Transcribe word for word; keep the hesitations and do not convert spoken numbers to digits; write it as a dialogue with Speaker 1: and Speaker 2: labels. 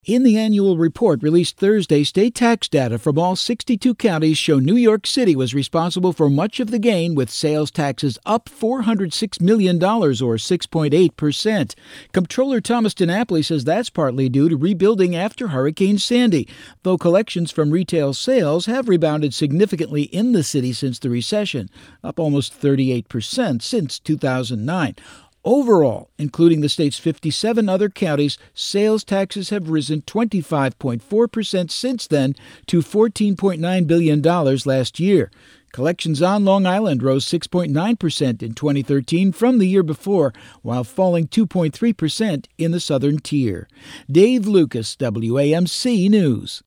Speaker 1: In the annual report released Thursday, state tax data from all sixty-two counties show New York City was responsible for much of the gain, with sales taxes up four hundred six million dollars or six point eight percent. Comptroller Thomas DiNapoli says that's partly due to rebuilding after Hurricane Sandy, though collections from retail sales have rebounded significantly in the city since the recession, up almost thirty-eight percent since two thousand nine. Overall, including the state's fifty-seven other counties, sales taxes have risen twenty-five point four percent since then to fourteen point nine billion dollars last year. Collections on Long Island rose six point nine percent in twenty thirteen from the year before, while falling two point three percent in the southern tier. Dave Lucas, W A M C News.